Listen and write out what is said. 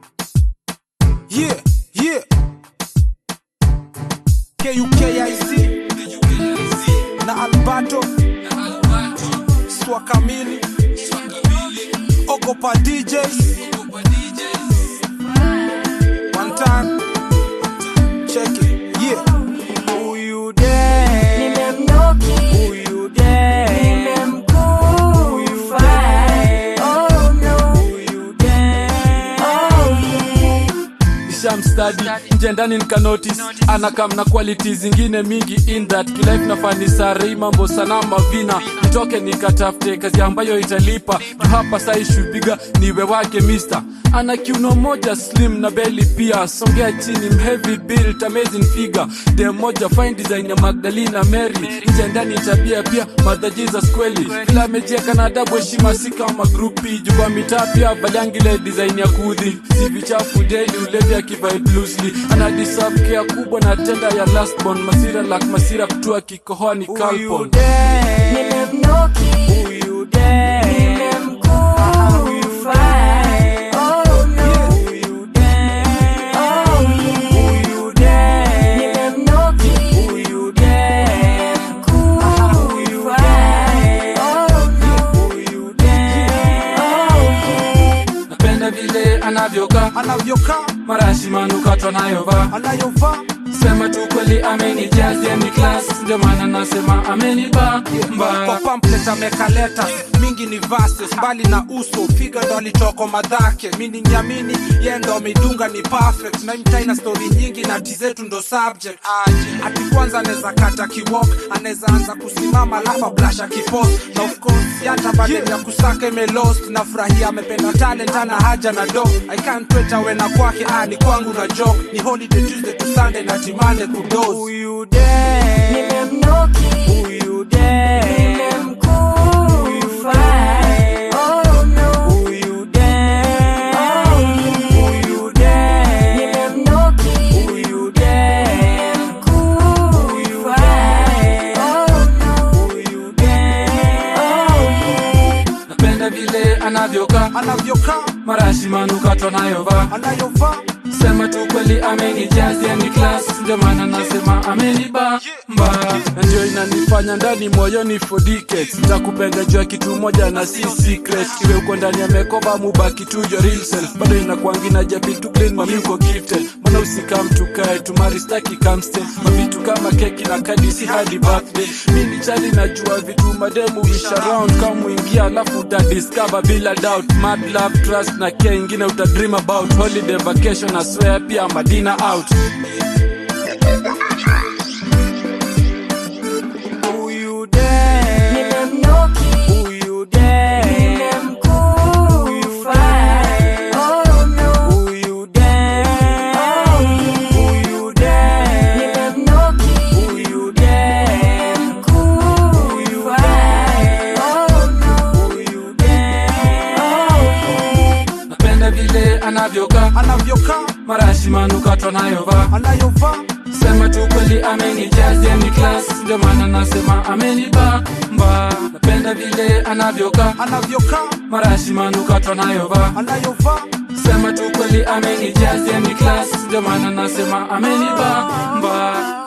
Yeah, yeah. KUKIC na Alberto Swakamili Ogopa DJs. One time, check it, yeah. Who you there? Nimemnoki. Who you there? Nimemkufa. Oh no. Who you there? Oh yeah. Sham study nje ndani nika notice anakam na quality zingine mingi in that kilife nafanisa rei mambo sana mavina nitoke nikatafute kazi ambayo italipa hapa sai shubiga niwe wake mister ana kiuno moja slim na belly pia songea chini heavy build amazing figure de moja fine design ya Magdalena Mary nje ndani tabia pia Mother Jesus kweli kila mejeka na adabu heshima si kama groupi jukwa mitaa pia balangile design ya kudhi si vichafu daily ulevi ya kivibe loosely ana deserve care kubwa na tenda ya last born masira like masira kutua kikohoani kalpon Nimemnoki. Who you there? Nimemkufa. Oh no. Who you there? Oh yeah. Who you there? Nimemnoki. Who you there? Nimemkufa. Oh no. Who you there? Oh yeah. napenda vile anavyoka Anavyokaa, marashi manukato anayovaa anayovaa. sema tu kweli amenijazi ni class ndio maana nasema ameniba Kwa pamphlet ameka letters mingi ni verses mbali na uso figa ndo alitoko madhake mini nyamini ye ndo amedunga ni perfect na mtai na story nyingi na tizetu ndo subject ati kwanza anaweza kata kiwalk anaweza anza kusimama lafa blasha kipost na of course yata badala ya kusaka imelost na furahia amependa talent ana haja na do I can't wait awe na kwake ni kwangu na joke ni holiday Tuesday to Sunday na timande kudoze. Who you there? Nimemnoki. Who you there? Nimemkufa. Oh no. Who you there? Oh yeah. Who you there? Nimemnoki. Who you there? Nimemkufa. Oh no. Who you there? Oh yeah. napenda vile anavyoka Anavyokaa, marashi manukato anayovaa anayovaa. sema tu kweli amenijazi ni class ndio maana nasema ameniba mba ndio inanifanya ndani moyoni for decades nitakupenda jua kitu moja na si secret iwe uko ndani ya mekoba mubaki tu your real self bado inakuangi na jabi to clean mami uko gifted mbona usikam tukae tumari staki kamste mavitu kama keki na kadi si hadi birthday mimi chali najua vitu mademu wish around kama uingia alafu uta discover bila doubt mad love trust na care ingine uta dream about holiday vacation I swear pia Madina out. Who you there? Nimemnoki. Who you there? Nimemkufa. Oh no. Who you there? Oh yeah. Who you there? Nimemnoki. Who you there? Nimemkufa. Oh no. Who you there? Oh yeah. napenda vile anavyoka Anavyokaa, marashi manukato anayovaa anayovaa. sema tu kweli amenijazi ni class ndio maana nasema ameniba mba napenda vile anavyoka Anavyokaa, marashi manukato anayovaa anayovaa. sema tu kweli amenijazi ni class ndio maana nasema ameniba mba